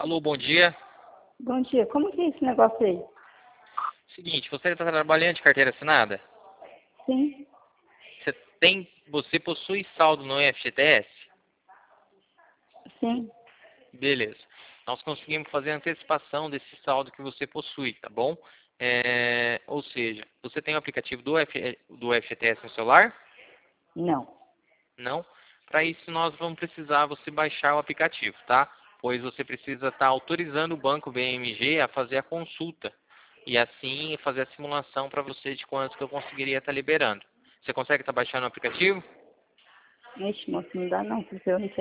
Alô, bom dia. Bom dia. Como que é esse negócio aí? Seguinte, você está trabalhando de carteira assinada? Sim, Você possui saldo no FGTS? sim. Beleza. Nós conseguimos fazer a antecipação desse saldo que você possui, tá bom? Ou seja, você tem o aplicativo do FGTS no celular? Não. Não? Para isso nós vamos precisar você baixar o aplicativo, tá? Pois você precisa estar autorizando o banco BMG a fazer a consulta e assim fazer a simulação para você de quanto que eu conseguiria estar liberando. Você consegue estar baixando o aplicativo? Ixi, moço, não dá não, porque eu não